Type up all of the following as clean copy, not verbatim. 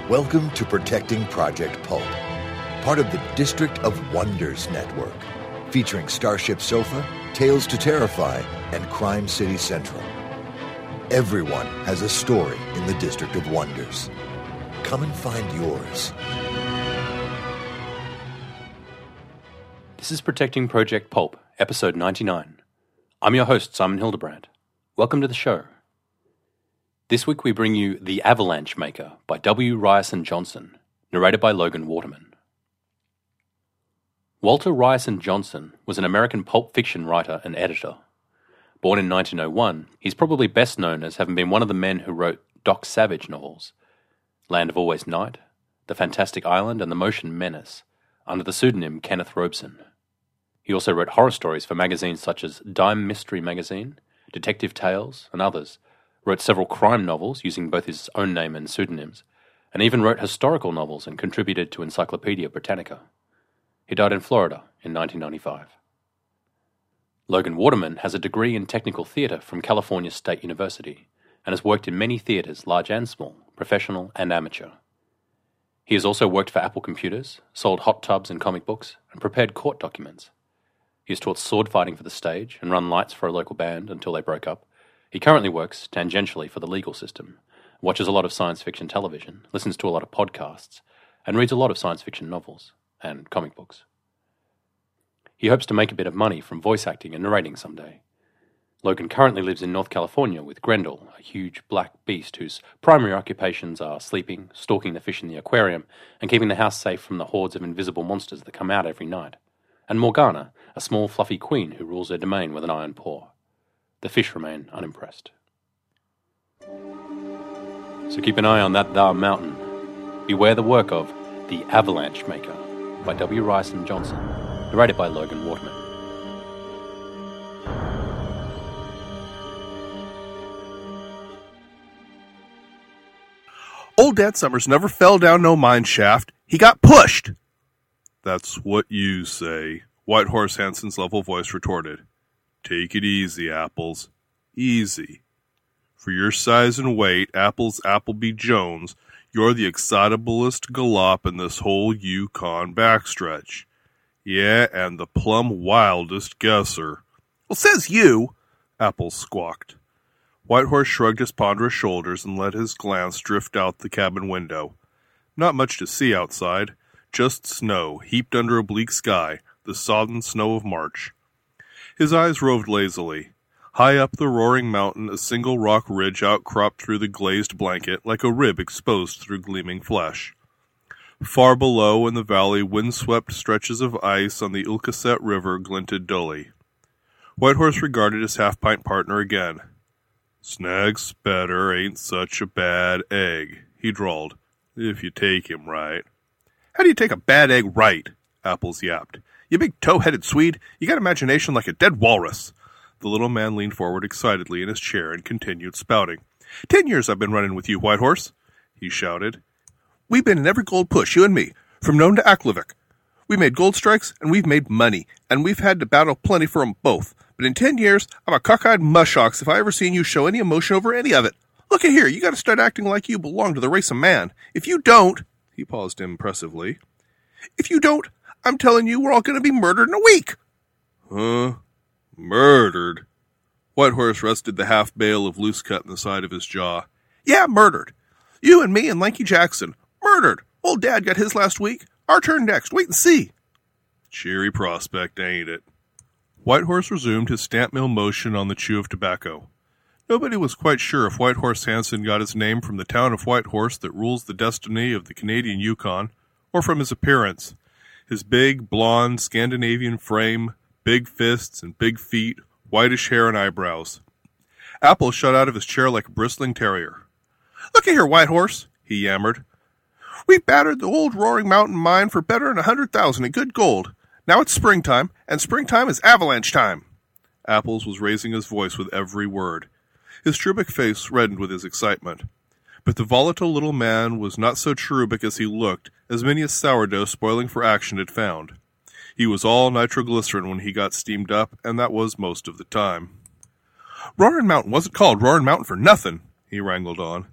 Welcome to Protecting Project Pulp, part of the District of Wonders network, featuring Starship Sofa, Tales to Terrify, and Crime City Central. Everyone has a story in the District of Wonders. Come and find yours. This is Protecting Project Pulp, episode 99. I'm your host, Simon Hildebrand. Welcome to the show. This week we bring you The Avalanche Maker by W. Ryerson Johnson, narrated by Logan Waterman. Walter Ryerson Johnson was an American pulp fiction writer and editor. Born in 1901, he's probably best known as having been one of the men who wrote Doc Savage novels, Land of Always Night, The Fantastic Island, and The Motion Menace, under the pseudonym Kenneth Robeson. He also wrote horror stories for magazines such as Dime Mystery Magazine, Detective Tales, and others, wrote several crime novels using both his own name and pseudonyms, and even wrote historical novels and contributed to Encyclopedia Britannica. He died in Florida in 1995. Logan Waterman has a degree in technical theatre from California State University and has worked in many theatres, large and small, professional and amateur. He has also worked for Apple Computers, sold hot tubs and comic books, and prepared court documents. He has taught sword fighting for the stage and run lights for a local band until they broke up. He currently works tangentially for the legal system, watches a lot of science fiction television, listens to a lot of podcasts, and reads a lot of science fiction novels and comic books. He hopes to make a bit of money from voice acting and narrating someday. Logan currently lives in North California with Grendel, a huge black beast whose primary occupations are sleeping, stalking the fish in the aquarium, and keeping the house safe from the hordes of invisible monsters that come out every night, and Morgana, a small fluffy queen who rules her domain with an iron paw. The fish remain unimpressed. So keep an eye on that thar mountain. Beware the work of The Avalanche Maker by W. Ryerson Johnson, narrated by Logan Waterman. Old Dad Summers never fell down no mine shaft. He got pushed. That's what you say, White Horse Hansen's level voice retorted. Take it easy, Apples. Easy. For your size and weight, Apples Appleby Jones, you're the excitablest gallop in this whole Yukon backstretch. Yeah, and the plumb wildest guesser. Well, says you, Apples squawked. White Horse shrugged his ponderous shoulders and let his glance drift out the cabin window. Not much to see outside, just snow heaped under a bleak sky, the sodden snow of March. His eyes roved lazily. High up the roaring mountain, a single rock ridge outcropped through the glazed blanket like a rib exposed through gleaming flesh. Far below in the valley, windswept stretches of ice on the Ilkaset River glinted dully. White Horse regarded his half-pint partner again. Snag Spetter ain't such a bad egg, he drawled, if you take him right. How do you take a bad egg right? Apples yapped. You big toe-headed Swede, you got imagination like a dead walrus. The little man leaned forward excitedly in his chair and continued spouting. 10 years I've been running with you, White Horse, he shouted. We've been in every gold push, you and me, from Nome to Aklavik. We made gold strikes, and we've made money, and we've had to battle plenty for 'em both. But in 10 years, I'm a cockeyed mushox if I ever seen you show any emotion over any of it. Look at here, you got to start acting like you belong to the race of man. If you don't, he paused impressively. If you don't, I'm telling you, we're all going to be murdered in a week. Huh? Murdered? White Horse rested the half bale of loose cut in the side of his jaw. Yeah, murdered. You and me and Lanky Jackson. Murdered. Old Dad got his last week. Our turn next. Wait and see. Cheery prospect, ain't it? White Horse resumed his stamp mill motion on the chew of tobacco. Nobody was quite sure if White Horse Hansen got his name from the town of White Horse that rules the destiny of the Canadian Yukon, or from his appearance. His big, blonde, Scandinavian frame, big fists and big feet, whitish hair and eyebrows. Apple shot out of his chair like a bristling terrier. Look at here, White Horse, he yammered. We battered the old Roaring Mountain mine for better than 100,000 in good gold. Now it's springtime, and springtime is avalanche time. Apples was raising his voice with every word. His cherubic face reddened with his excitement. But the volatile little man was not so cherubic as he looked, as many a sourdough spoiling for action had found. He was all nitroglycerin when he got steamed up, and that was most of the time. Roaring Mountain wasn't called Roaring Mountain for nothing, he wrangled on.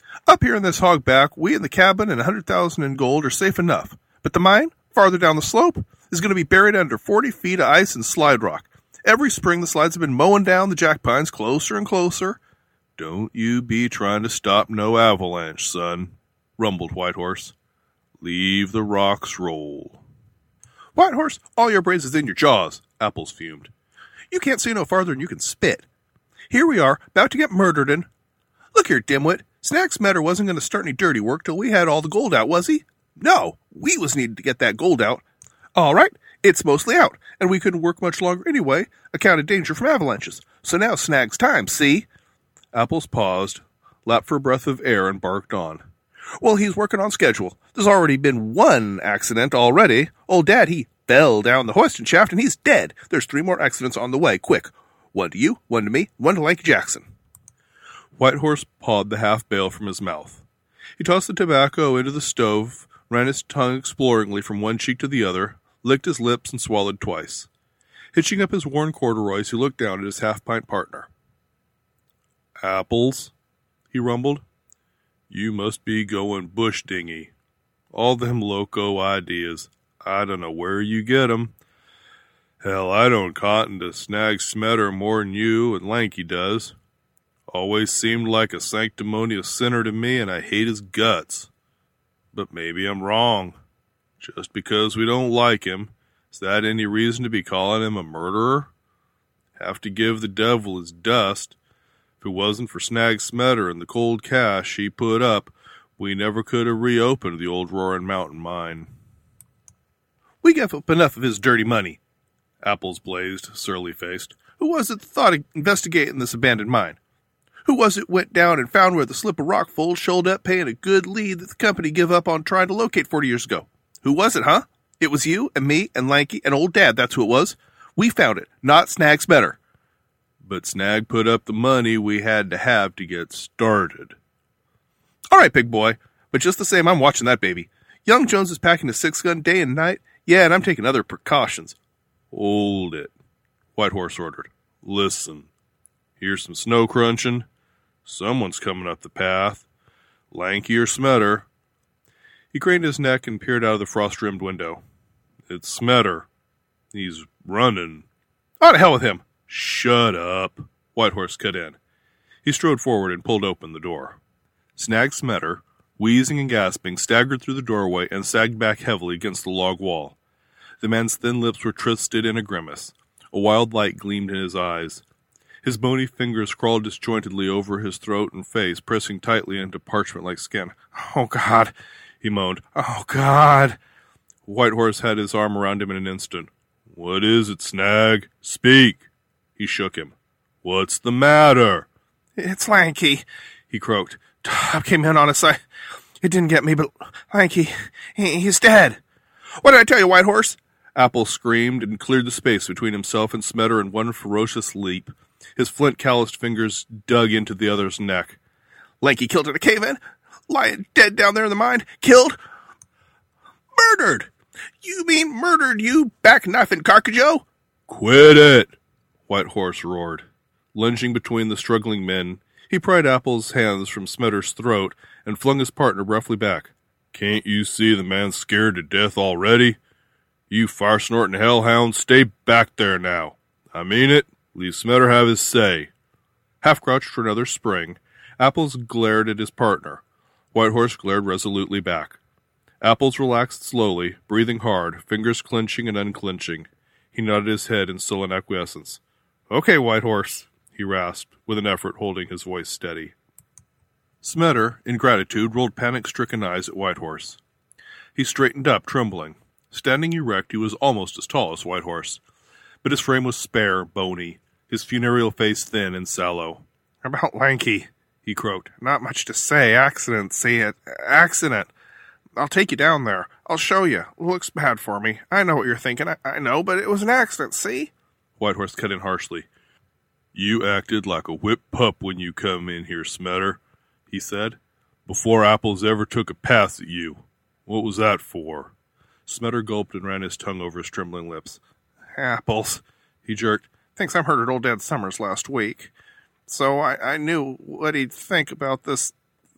Up here in this hog back, we in the cabin and 100,000 in gold are safe enough. But the mine, farther down the slope, is going to be buried under 40 feet of ice and slide rock. Every spring the slides have been mowing down the jack pines closer and closer. Don't you be trying to stop no avalanche, son, rumbled Whitehorse. Leave the rocks roll. Whitehorse, all your brains is in your jaws, Apples fumed. You can't see no farther than you can spit. Here we are, about to get murdered and... Look here, dimwit. Snag Smetter wasn't going to start any dirty work till we had all the gold out, was he? No, we was needed to get that gold out. All right, it's mostly out, and we couldn't work much longer anyway, account of danger from avalanches. So now Snag's time, see? Apples paused, lapped for a breath of air, and barked on. Well, he's working on schedule. There's already been one accident already. Old Dad, he fell down the hoisting shaft, and he's dead. There's 3 more accidents on the way, quick. 1 to you, 1 to me, 1 to Lanky Jackson. Whitehorse pawed the half-bale from his mouth. He tossed the tobacco into the stove, ran his tongue exploringly from one cheek to the other, licked his lips, and swallowed twice. Hitching up his worn corduroys, he looked down at his half-pint partner. Apples, he rumbled. You must be going bush dinghy. All them loco ideas. I don't know where you get 'em. Hell, I don't cotton to Snag Smetter more'n you and Lanky does. Always seemed like a sanctimonious sinner to me, and I hate his guts. But maybe I'm wrong. Just because we don't like him, is that any reason to be calling him a murderer? Have to give the devil his dust. If it wasn't for Snag Smetter and the cold cash he put up, we never could have reopened the old Roaring Mountain mine. We gave up enough of his dirty money. Apples blazed, surly-faced. Who was it that thought of investigating this abandoned mine? Who was it went down and found where the slip of rock fold showed up paying a good lead that the company give up on trying to locate 40 years ago? Who was it, huh? It was you and me and Lanky and old Dad, that's who it was. We found it, not Snag Smetter. But Snag put up the money we had to have to get started. All right, big boy, but just the same, I'm watching that baby. Young Jones is packing a 6-gun day and night. Yeah, and I'm taking other precautions. Hold it, Whitehorse ordered. Listen, here's some snow crunching. Someone's coming up the path. Lanky or Smetter. He craned his neck and peered out of the frost-rimmed window. It's Smetter. He's running. Oh, to hell with him. Shut up, Whitehorse cut in. He strode forward and pulled open the door. Snag Smetter, wheezing and gasping, staggered through the doorway and sagged back heavily against the log wall. The man's thin lips were twisted in a grimace. A wild light gleamed in his eyes. His bony fingers crawled disjointedly over his throat and face, pressing tightly into parchment-like skin. Oh, God, he moaned. Oh, God. Whitehorse had his arm around him in an instant. What is it, Snag? Speak. He shook him. What's the matter? It's Lanky, he croaked. Top came in on us. It didn't get me, but Lanky, he's dead. What did I tell you, Whitehorse? Apple screamed and cleared the space between himself and Smetter in one ferocious leap. His flint-calloused fingers dug into the other's neck. Lanky killed in a cave-in? Lying dead down there in the mine? Killed? Murdered! You mean murdered, you back-knifing carcajo? Quit it! Whitehorse roared. Lunging between the struggling men, he pried Apple's hands from Smetter's throat and flung his partner roughly back. Can't you see the man's scared to death already? You fire-snorting hellhounds, stay back there now. I mean it. Leave Smetter have his say. Half-crouched for another spring, Apples glared at his partner. Whitehorse glared resolutely back. Apples relaxed slowly, breathing hard, fingers clenching and unclenching. He nodded his head in sullen acquiescence. Okay, Whitehorse, he rasped, with an effort holding his voice steady. Smetter, in gratitude, rolled panic-stricken eyes at Whitehorse. He straightened up, trembling. Standing erect, he was almost as tall as Whitehorse, but his frame was spare, bony, his funereal face thin and sallow. About Lanky, he croaked. Not much to say. Accident, see it. Accident. I'll take you down there. I'll show you. Looks bad for me. I know what you're thinking. I know, but it was an accident, see? Whitehorse cut in harshly. You acted like a whipped pup when you come in here, Smetter, he said, before Apples ever took a pass at you. What was that for? Smetter gulped and ran his tongue over his trembling lips. Apples, he jerked. Thinks I'm hurt at old Dad Summers last week. So I knew what he'd think about this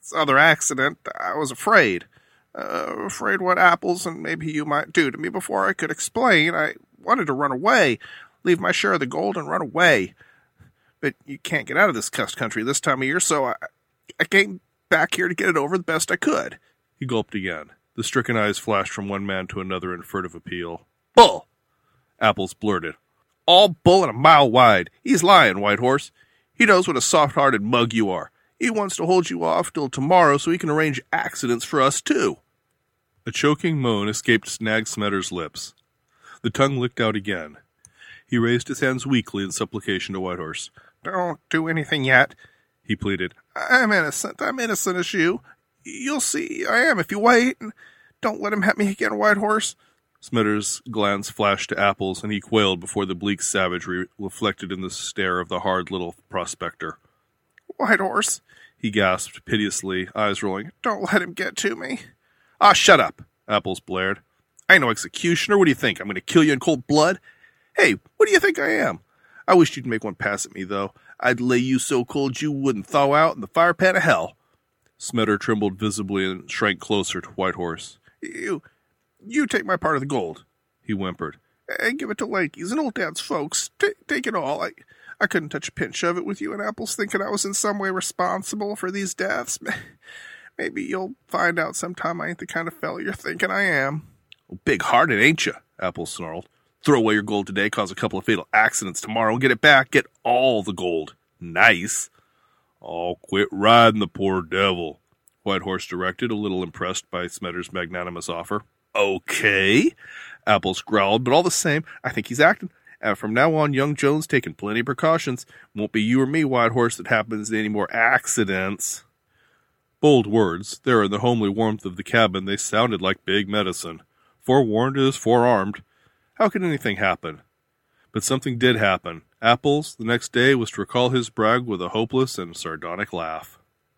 this other accident, I was afraid. Afraid what Apples and maybe you might do to me before I could explain. I wanted to run away, leave my share of the gold and run away. But you can't get out of this cussed country this time of year, so I came back here to get it over the best I could. He gulped again. The stricken eyes flashed from one man to another in furtive appeal. Bull! Apples blurted. All bull and a mile wide. He's lying, Whitehorse. He knows what a soft-hearted mug you are. He wants to hold you off till tomorrow so he can arrange accidents for us, too. A choking moan escaped Snag Smetter's lips. The tongue licked out again. He raised his hands weakly in supplication to Whitehorse. Don't do anything yet, he pleaded. I'm innocent as you. You'll see I am if you wait. Don't let him hit me again, Whitehorse. Smetter's glance flashed to Apples, and he quailed before the bleak savagery reflected in the stare of the hard little prospector. Whitehorse, he gasped piteously, eyes rolling. Don't let him get to me. Ah, shut up, Apples blared. I ain't no executioner. What do you think? I'm going to kill you in cold blood? Hey, what do you think I am? I wish you'd make one pass at me, though. I'd lay you so cold you wouldn't thaw out in the fire pan of hell. Smetter trembled visibly and shrank closer to Whitehorse. You take my part of the gold, he whimpered, and give it to Lanky's and old Dad's folks. Take it all. I couldn't touch a pinch of it with you and Apples thinking I was in some way responsible for these deaths. Maybe you'll find out sometime I ain't the kind of fellow you're thinking I am. Well, big-hearted, ain't you? Apples snarled. Throw away your gold today, cause a couple of fatal accidents tomorrow, and get it back. Get all the gold. Nice. Oh, quit riding the poor devil, Whitehorse directed, a little impressed by Smetter's magnanimous offer. Okay, Apples growled, but all the same, I think he's acting. And from now on, young Jones taking plenty of precautions. Won't be you or me, Whitehorse, that happens to any more accidents. Bold words. There in the homely warmth of the cabin, they sounded like big medicine. Forewarned is forearmed. How could anything happen? But something did happen. Apples, the next day, was to recall his brag with a hopeless and sardonic laugh.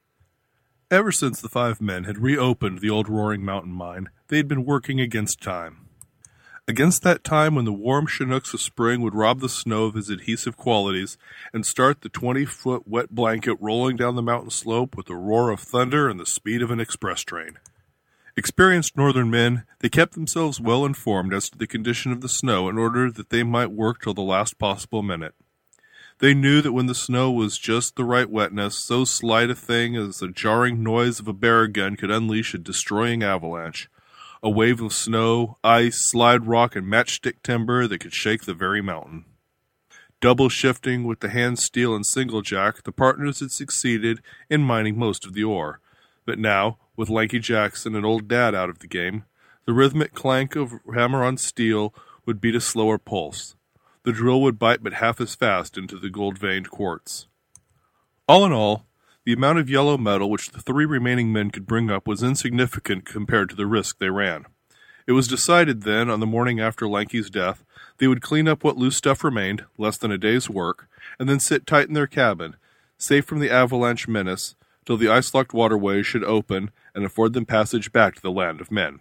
Ever since the 5 men had reopened the old Roaring Mountain mine, they had been working against time. Against that time when the warm Chinooks of spring would rob the snow of his adhesive qualities and start the 20-foot wet blanket rolling down the mountain slope with the roar of thunder and the speed of an express train. Experienced northern men, they kept themselves well informed as to the condition of the snow in order that they might work till the last possible minute. They knew that when the snow was just the right wetness, so slight a thing as the jarring noise of a bear gun could unleash a destroying avalanche, a wave of snow, ice, slide rock, and matchstick timber that could shake the very mountain. Double shifting with the hand steel and single jack, the partners had succeeded in mining most of the ore. But now, with Lanky Jackson and Old Dad out of the game, the rhythmic clank of hammer on steel would beat a slower pulse. The drill would bite but half as fast into the gold-veined quartz. All in all, the amount of yellow metal which the 3 remaining men could bring up was insignificant compared to the risk they ran. It was decided then, on the morning after Lanky's death, they would clean up what loose stuff remained, less than a day's work, and then sit tight in their cabin, safe from the avalanche menace, till the ice-locked waterways should open and afford them passage back to the land of men.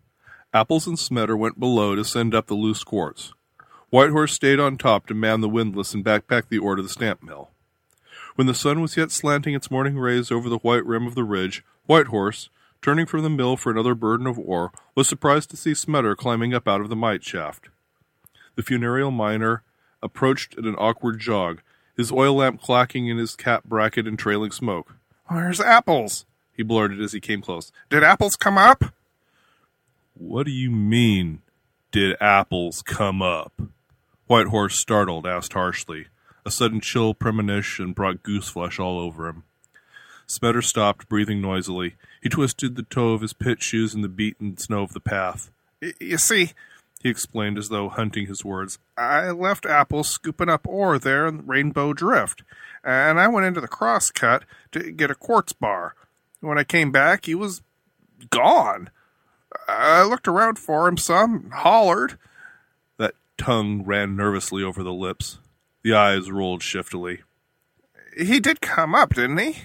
Apples and Smetter went below to send up the loose quartz. Whitehorse stayed on top to man the windlass and backpack the ore to the stamp mill. When the sun was yet slanting its morning rays over the white rim of the ridge, Whitehorse, turning from the mill for another burden of ore, was surprised to see Smetter climbing up out of the mite shaft. The funereal miner approached at an awkward jog, his oil lamp clacking in his cap bracket and trailing smoke. "Where's Apples?" he blurted as he came close. "Did Apples come up?" "What do you mean, did Apples come up?" Whitehorse, startled, asked harshly. A sudden chill premonition brought gooseflesh all over him. Smetter stopped, breathing noisily. He twisted the toe of his pit shoes in the beaten snow of the path. You see, he explained as though hunting his words, I left Apples scooping up ore there in Rainbow Drift, and I went into the crosscut to get a quartz bar. When I came back, he was gone. I looked around for him some, hollered. That tongue ran nervously over the lips. The eyes rolled shiftily. He did come up, didn't he?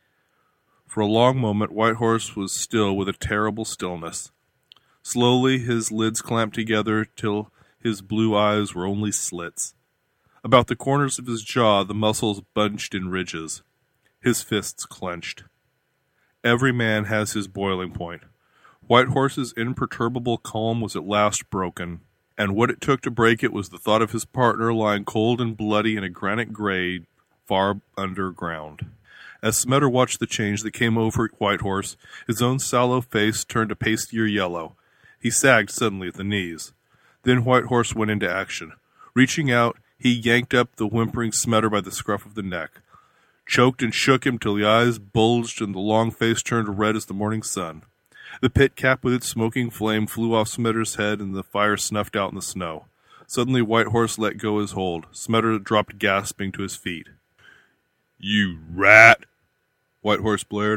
For a long moment, Whitehorse was still with a terrible stillness. Slowly, his lids clamped together till his blue eyes were only slits. About the corners of his jaw, the muscles bunched in ridges. His fists clenched. Every man has his boiling point. Whitehorse's imperturbable calm was at last broken, and what it took to break it was the thought of his partner lying cold and bloody in a granite grave far underground. As Smetter watched the change that came over Whitehorse, his own sallow face turned a pastier yellow. He sagged suddenly at the knees. Then Whitehorse went into action. Reaching out, he yanked up the whimpering Smetter by the scruff of the neck, choked and shook him till the eyes bulged and the long face turned red as the morning sun. The pit cap with its smoking flame flew off Smetter's head and the fire snuffed out in the snow. Suddenly Whitehorse let go his hold. Smetter dropped gasping to his feet. "You rat!" Whitehorse blared.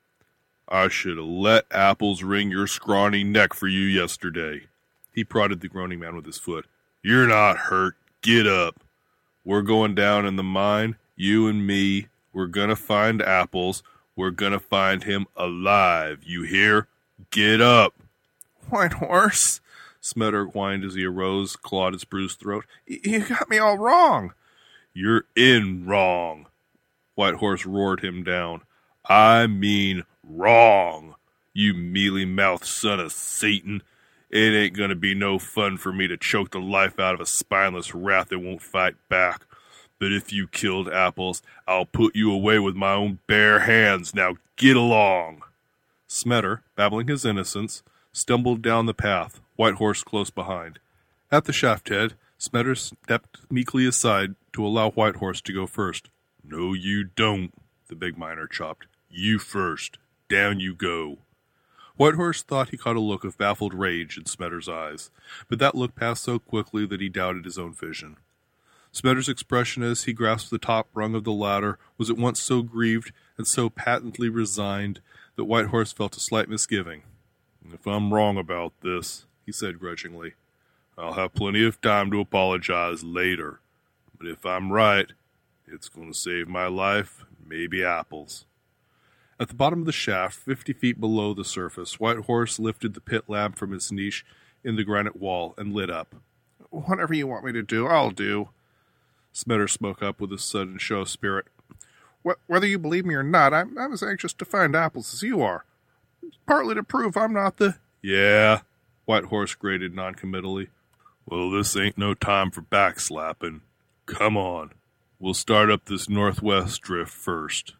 "I should have let Apples wring your scrawny neck for you yesterday." He prodded the groaning man with his foot. "You're not hurt. Get up. We're going down in the mine, you and me. We're gonna find Apples. We're gonna find him alive. You hear? Get up." "Whitehorse," Smetter whined as he arose, clawed his bruised throat. "You got me all wrong." "You're in wrong." Whitehorse roared him down. "I mean wrong, you mealy-mouthed son of Satan. It ain't gonna be no fun for me to choke the life out of a spineless rat that won't fight back. But if you killed Apples, I'll put you away with my own bare hands. Now get along." Smetter, babbling his innocence, stumbled down the path, Whitehorse close behind. At the shaft head, Smetter stepped meekly aside to allow Whitehorse to go first. "No, you don't," the big miner chopped. "You first. Down you go." Whitehorse thought he caught a look of baffled rage in Smetter's eyes, but that look passed so quickly that he doubted his own vision. Smetter's expression as he grasped the top rung of the ladder was at once so grieved and so patently resigned that Whitehorse felt a slight misgiving. "If I'm wrong about this," he said grudgingly, "I'll have plenty of time to apologize later. But if I'm right, it's going to save my life, maybe Apples." At the bottom of the shaft, 50 feet below the surface, Whitehorse lifted the pit lamp from its niche in the granite wall and lit up. "Whatever you want me to do, I'll do." Smetter spoke up with a sudden show of spirit. "Whether you believe me or not, I'm as anxious to find Apples as you are. Partly to prove I'm not the—" "Yeah," Whitehorse grated noncommittally. "Well, this ain't no time for backslapping. Come on. We'll start up this northwest drift first."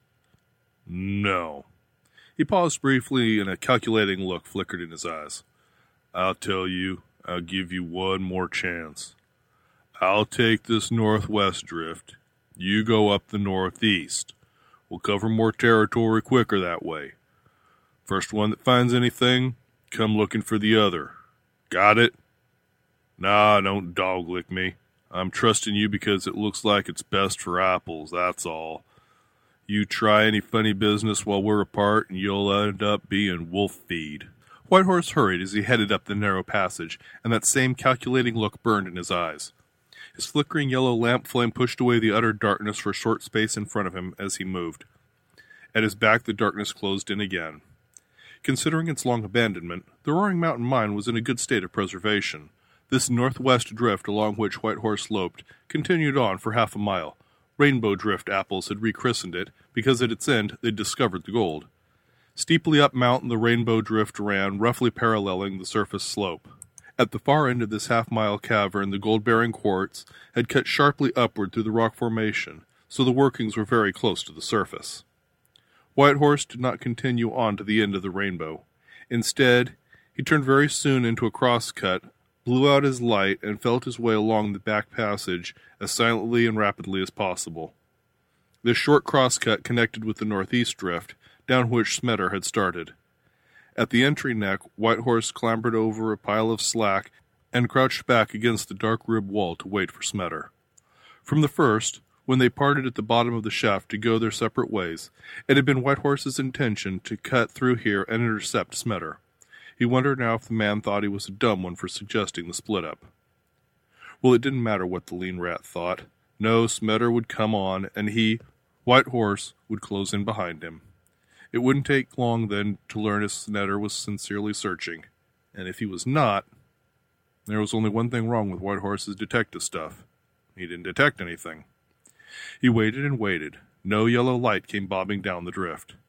"No." He paused briefly and a calculating look flickered in his eyes. "I'll tell you, I'll give you one more chance. I'll take this northwest drift. You go up the northeast. We'll cover more territory quicker that way. First one that finds anything, come looking for the other. Got it? Nah, don't dog-lick me. I'm trusting you because it looks like it's best for Apples, that's all. You try any funny business while we're apart, and you'll end up being wolf feed." Whitehorse hurried as he headed up the narrow passage, and that same calculating look burned in his eyes. His flickering yellow lamp flame pushed away the utter darkness for a short space in front of him as he moved. At his back the darkness closed in again. Considering its long abandonment, the Roaring Mountain mine was in a good state of preservation. This northwest drift along which Whitehorse loped continued on for half a mile. Rainbow Drift Apples had rechristened it because at its end they'd discovered the gold. Steeply up mountain the Rainbow Drift ran, roughly paralleling the surface slope. At the far end of this half-mile cavern, the gold-bearing quartz had cut sharply upward through the rock formation, so the workings were very close to the surface. Whitehorse did not continue on to the end of the rainbow. Instead, he turned very soon into a crosscut, blew out his light, and felt his way along the back passage as silently and rapidly as possible. This short crosscut connected with the northeast drift, down which Smetter had started. At the entry neck, Whitehorse clambered over a pile of slack and crouched back against the dark rib wall to wait for Smetter. From the first, when they parted at the bottom of the shaft to go their separate ways, it had been Whitehorse's intention to cut through here and intercept Smetter. He wondered now if the man thought he was a dumb one for suggesting the split-up. Well, it didn't matter what the lean rat thought. No, Smetter would come on, and he, Whitehorse, would close in behind him. It wouldn't take long, then, to learn if Smetter was sincerely searching. And if he was not, there was only one thing wrong with Whitehorse's detective stuff. He didn't detect anything. He waited and waited. No yellow light came bobbing down the drift.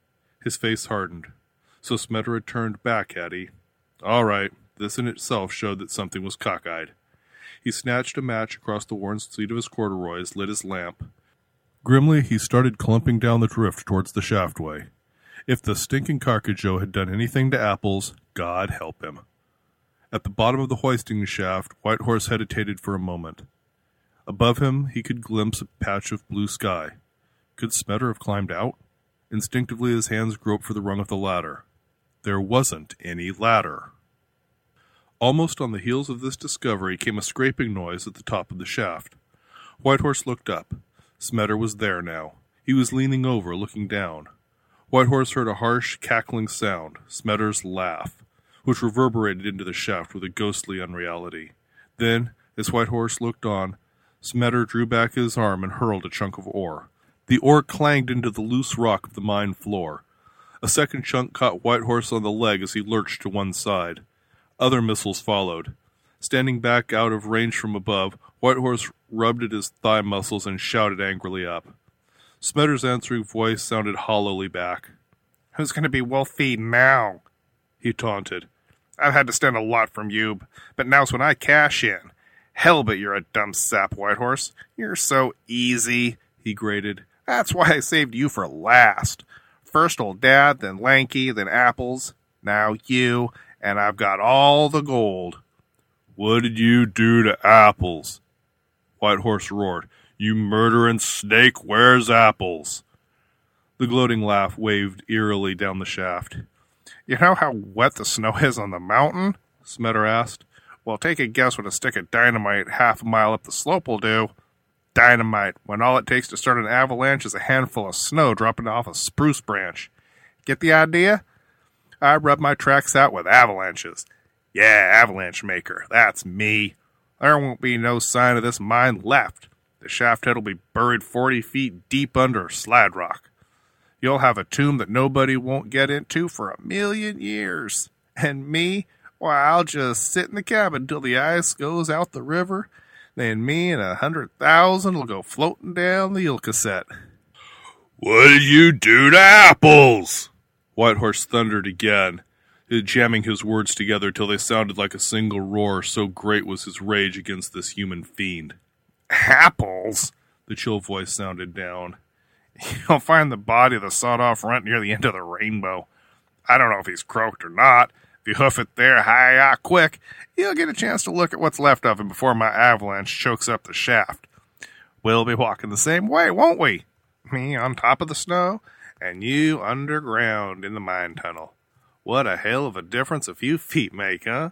His face hardened. So Smetter had turned back, had he? All right, this in itself showed that something was cockeyed. He snatched a match across the worn seat of his corduroys, lit his lamp. Grimly, he started clumping down the drift towards the shaftway. If the stinking Carcajo had done anything to Apples, God help him. At the bottom of the hoisting shaft, Whitehorse hesitated for a moment. Above him, he could glimpse a patch of blue sky. Could Smetter have climbed out? Instinctively, his hands groped for the rung of the ladder. There wasn't any ladder. Almost on the heels of this discovery came a scraping noise at the top of the shaft. Whitehorse looked up. Smetter was there now. He was leaning over, looking down. Whitehorse heard a harsh, cackling sound, Smetter's laugh, which reverberated into the shaft with a ghostly unreality. Then, as Whitehorse looked on, Smetter drew back his arm and hurled a chunk of ore. The ore clanged into the loose rock of the mine floor. A second chunk caught Whitehorse on the leg as he lurched to one side. Other missiles followed. Standing back out of range from above, Whitehorse rubbed at his thigh muscles and shouted angrily up. Smetter's answering voice sounded hollowly back. Who's going to be wolf-feeding now? He taunted. I've had to stand a lot from you, but now's when I cash in. Hell, but you're a dumb sap, Whitehorse. You're so easy, he grated. That's why I saved you for last. First old Dad, then Lanky, then Apples, now you, and I've got all the gold. What did you do to Apples? Whitehorse roared. You murdering snake, where's Apples? The gloating laugh waved eerily down the shaft. You know how wet the snow is on the mountain? Smetter asked. Well, take a guess what a stick of dynamite half a mile up the slope will do. Dynamite, when all it takes to start an avalanche is a handful of snow dropping off a spruce branch. Get the idea? I rub my tracks out with avalanches. Yeah, avalanche maker, that's me. There won't be no sign of this mine left. The shaft head will be buried 40 feet deep under slide rock. You'll have a tomb that nobody won't get into for 1,000,000 years. And me, why, I'll just sit in the cabin till the ice goes out the river. Then me and 100,000 will go floating down the Ilocosette. What did you do to Apples? Whitehorse thundered again, jamming his words together till they sounded like a single roar, so great was his rage against this human fiend. Apples? The chill voice sounded down. You'll find the body of the sawed-off runt near the end of the rainbow. I don't know if he's croaked or not. If you hoof it there high quick, you'll get a chance to look at what's left of him before my avalanche chokes up the shaft. We'll be walking the same way, won't we? Me on top of the snow, and you underground in the mine tunnel. What a hell of a difference a few feet make, huh?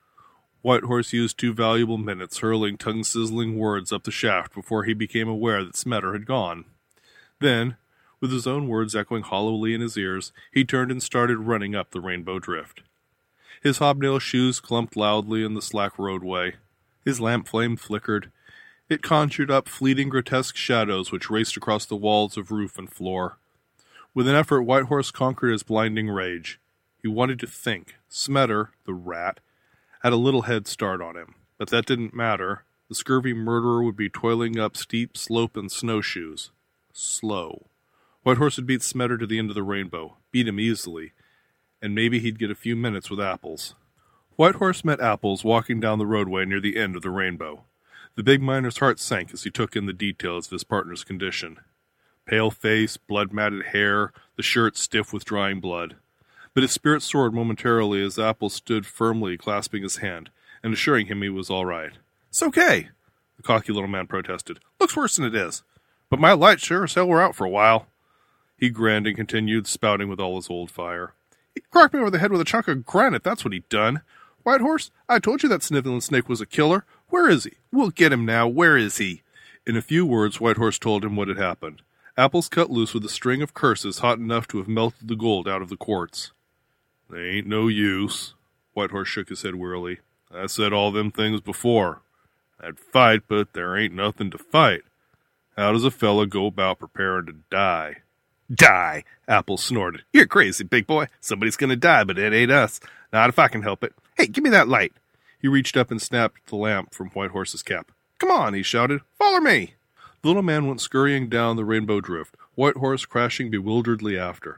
Whitehorse used 2 valuable minutes hurling tongue-sizzling words up the shaft before he became aware that Smetter had gone. Then, with his own words echoing hollowly in his ears, he turned and started running up the rainbow drift. His hobnail shoes clumped loudly in the slack roadway. His lamp flame flickered. It conjured up fleeting grotesque shadows which raced across the walls of roof and floor. With an effort, Whitehorse conquered his blinding rage. He wanted to think. Smetter, the rat, had a little head start on him, but that didn't matter. The scurvy murderer would be toiling up steep slope in snowshoes. Slow. Whitehorse would beat Smetter to the end of the rainbow, beat him easily, and maybe he'd get a few minutes with Apples. Whitehorse met Apples walking down the roadway near the end of the rainbow. The big miner's heart sank as he took in the details of his partner's condition. Pale face, blood-matted hair, the shirt stiff with drying blood. But his spirit soared momentarily as Apples stood firmly clasping his hand and assuring him he was all right. It's okay, the cocky little man protested. Looks worse than it is. But my lights sure as hell were out for a while. He grinned and continued spouting with all his old fire. He cracked me over the head with a chunk of granite, that's what he done. Whitehorse, I told you that sniveling snake was a killer. Where is he? We'll get him now. Where is he? In a few words, Whitehorse told him what had happened. Apples cut loose with a string of curses hot enough to have melted the gold out of the quartz. They ain't no use. Whitehorse shook his head wearily. I said all them things before. I'd fight, but there ain't nothing to fight. How does a fella go about preparing to die? Die? Apples snorted. You're crazy, big boy. Somebody's gonna die, but it ain't us. Not if I can help it. Hey, give me that light. He reached up and snapped the lamp from Whitehorse's cap. Come on, he shouted. Follow me. The little man went scurrying down the rainbow drift, Whitehorse crashing bewilderedly after.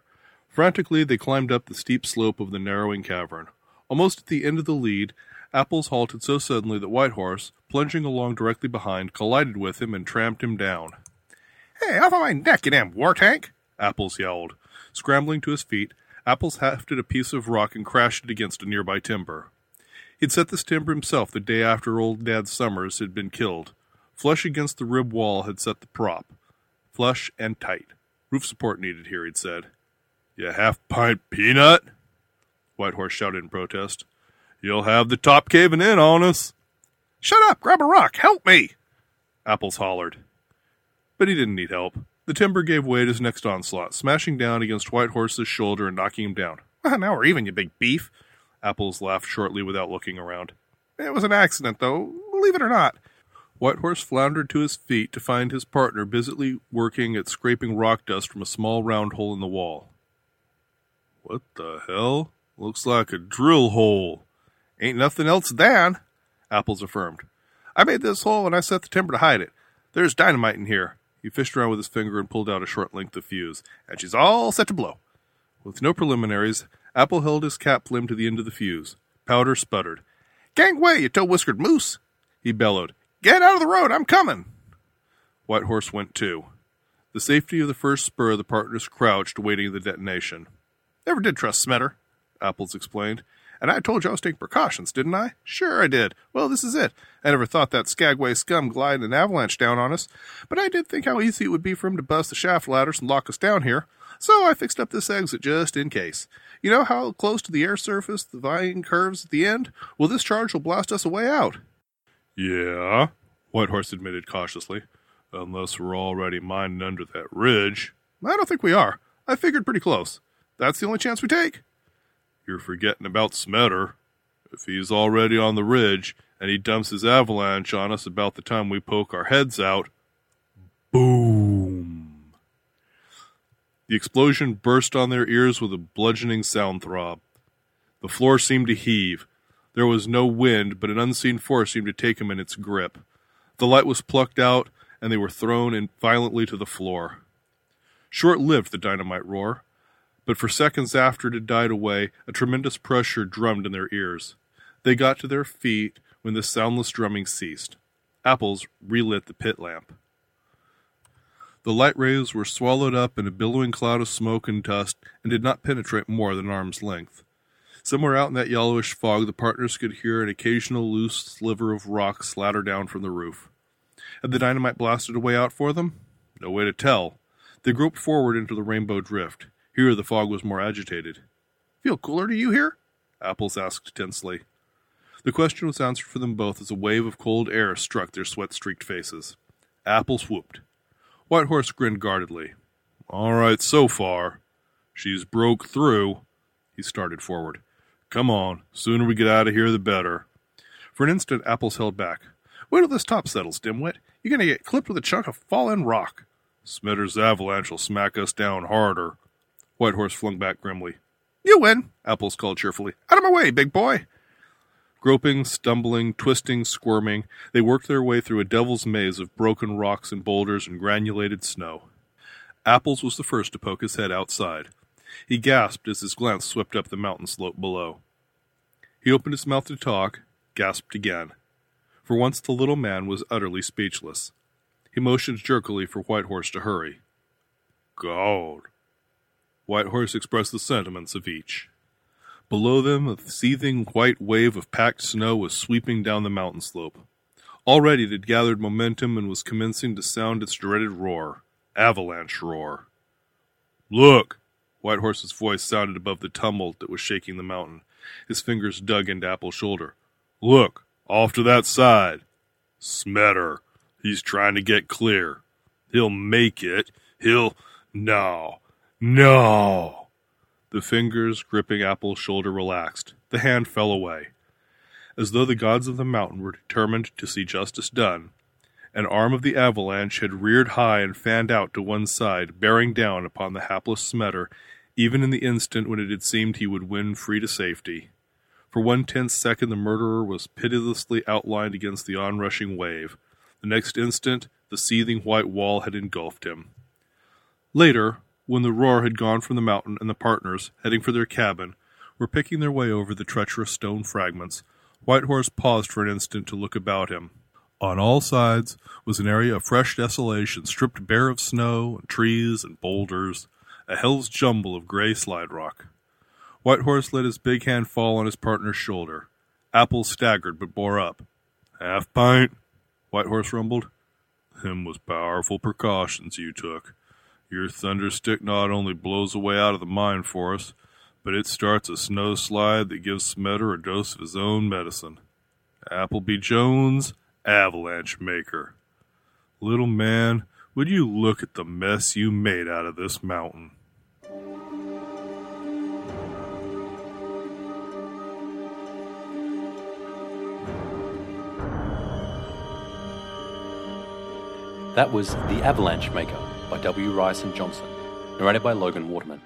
Frantically, they climbed up the steep slope of the narrowing cavern. Almost at the end of the lead, Apples halted so suddenly that Whitehorse, plunging along directly behind, collided with him and tramped him down. Hey, off of my neck, you damn war tank! Apples yelled. Scrambling to his feet, Apples hefted a piece of rock and crashed it against a nearby timber. He'd set this timber himself the day after old Dad Summers had been killed. Flush against the rib wall had set the prop. Flush and tight. Roof support needed here, he'd said. You half-pint peanut? Whitehorse shouted in protest. You'll have the top caving in on us. Shut up! Grab a rock! Help me! Apples hollered. But he didn't need help. The timber gave way at his next onslaught, smashing down against Whitehorse's shoulder and knocking him down. Now we're even, you big beef. Apples laughed shortly without looking around. It was an accident, though, believe it or not. Whitehorse floundered to his feet to find his partner busily working at scraping rock dust from a small round hole in the wall. What the hell? Looks like a drill hole. Ain't nothing else than, Apples affirmed. I made this hole and I set the timber to hide it. There's dynamite in here. He fished around with his finger and pulled out a short length of fuse, and she's all set to blow. With no preliminaries, Apple held his cap flame to the end of the fuse. Powder sputtered. Gangway, you toe-whiskered moose! He bellowed. Get out of the road, I'm coming! Whitehorse went too. The safety of the first spur, the partners crouched, waiting the detonation. Never did trust Smetter, Apples explained. And I told you I was taking precautions, didn't I? Sure I did. Well, this is it. I never thought that Skagway scum glide an avalanche down on us, but I did think how easy it would be for him to bust the shaft ladders and lock us down here, so I fixed up this exit just in case. You know how close to the air surface the vine curves at the end? Well, this charge will blast us a way out. Yeah, Whitehorse admitted cautiously. Unless we're already mining under that ridge. I don't think we are. I figured pretty close. That's the only chance we take. You're forgetting about Smetter. If he's already on the ridge, and he dumps his avalanche on us about the time we poke our heads out, boom! The explosion burst on their ears with a bludgeoning sound throb. The floor seemed to heave. There was no wind, but an unseen force seemed to take them in its grip. The light was plucked out, and they were thrown in violently to the floor. Short-lived, the dynamite roar. But for seconds after it had died away, a tremendous pressure drummed in their ears. They got to their feet when the soundless drumming ceased. Apples relit the pit lamp. The light rays were swallowed up in a billowing cloud of smoke and dust and did not penetrate more than arm's length. Somewhere out in that yellowish fog, the partners could hear an occasional loose sliver of rock slatter down from the roof. Had the dynamite blasted a way out for them? No way to tell. They groped forward into the rainbow drift. Here the fog was more agitated. Feel cooler to you here? Apples asked tensely. The question was answered for them both as a wave of cold air struck their sweat-streaked faces. Apples whooped. Whitehorse grinned guardedly. All right so far. She's broke through. He started forward. Come on, sooner we get out of here the better. For an instant, Apples held back. Wait till this top settles, dimwit. You're going to get clipped with a chunk of fallen rock. Smetter's avalanche will smack us down harder. Whitehorse flung back grimly. You win, Apples called cheerfully. Out of my way, big boy. Groping, stumbling, twisting, squirming, they worked their way through a devil's maze of broken rocks and boulders and granulated snow. Apples was the first to poke his head outside. He gasped as his glance swept up the mountain slope below. He opened his mouth to talk, gasped again. For once the little man was utterly speechless. He motioned jerkily for Whitehorse to hurry. God. Whitehorse expressed the sentiments of each. Below them, a seething white wave of packed snow was sweeping down the mountain slope. Already it had gathered momentum and was commencing to sound its dreaded roar. Avalanche roar. Look! Whitehorse's voice sounded above the tumult that was shaking the mountain. His fingers dug into Apple's shoulder. Look! Off to that side! Smetter! He's trying to get clear. He'll make it. No! The fingers gripping Apple's shoulder relaxed. The hand fell away. As though the gods of the mountain were determined to see justice done, an arm of the avalanche had reared high and fanned out to one side, bearing down upon the hapless Smetter, even in the instant when it had seemed he would win free to safety. For one tense second the murderer was pitilessly outlined against the onrushing wave. The next instant, the seething white wall had engulfed him. Later, When the roar had gone from the mountain and the partners, heading for their cabin, were picking their way over the treacherous stone fragments, Whitehorse paused for an instant to look about him. On all sides was an area of fresh desolation, stripped bare of snow and trees and boulders, a hell's jumble of gray slide rock. Whitehorse let his big hand fall on his partner's shoulder. Apples staggered but bore up. "Half pint," Whitehorse rumbled. "Them was powerful precautions you took. Your thunderstick not only blows away out of the mine for us, but it starts a snow slide that gives Smetter a dose of his own medicine. Appleby Jones, avalanche maker. Little man, would you look at the mess you made out of this mountain?" That was The Avalanche Maker by W. Ryerson Johnson, narrated by Logan Waterman.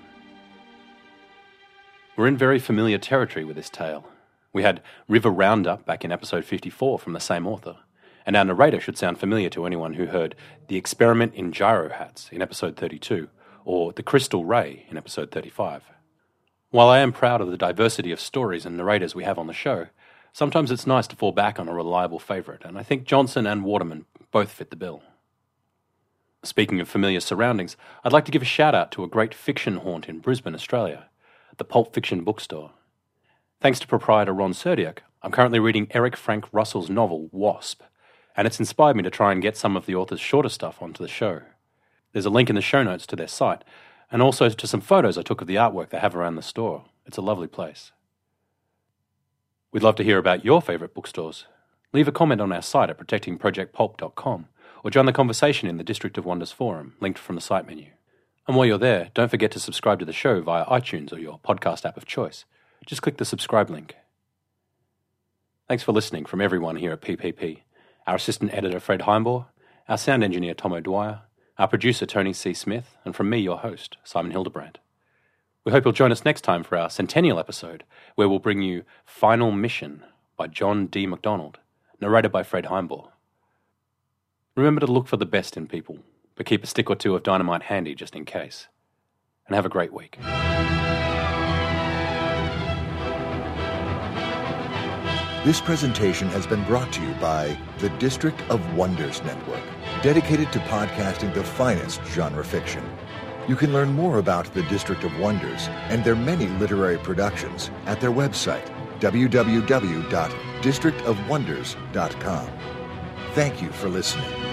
We're in very familiar territory with this tale. We had River Roundup back in episode 54 from the same author, and our narrator should sound familiar to anyone who heard The Experiment in Gyro Hats in episode 32, or The Crystal Ray in episode 35. While I am proud of the diversity of stories and narrators we have on the show, sometimes it's nice to fall back on a reliable favourite, and I think Johnson and Waterman both fit the bill. Speaking of familiar surroundings, I'd like to give a shout-out to a great fiction haunt in Brisbane, Australia, the Pulp Fiction Bookstore. Thanks to proprietor Ron Serdiak, I'm currently reading Eric Frank Russell's novel, Wasp, and it's inspired me to try and get some of the author's shorter stuff onto the show. There's a link in the show notes to their site, and also to some photos I took of the artwork they have around the store. It's a lovely place. We'd love to hear about your favourite bookstores. Leave a comment on our site at protectingprojectpulp.com, or join the conversation in the District of Wonders forum, linked from the site menu. And while you're there, don't forget to subscribe to the show via iTunes or your podcast app of choice. Just click the subscribe link. Thanks for listening from everyone here at PPP, our assistant editor Fred Heimbaugh, our sound engineer Tom O'Dwyer, our producer Tony C. Smith, and from me, your host, Simon Hildebrandt. We hope you'll join us next time for our centennial episode, where we'll bring you Final Mission by John D. MacDonald, narrated by Fred Heimbaugh. Remember to look for the best in people, but keep a stick or two of dynamite handy just in case. And have a great week. This presentation has been brought to you by the District of Wonders Network, dedicated to podcasting the finest genre fiction. You can learn more about the District of Wonders and their many literary productions at their website, www.districtofwonders.com. Thank you for listening.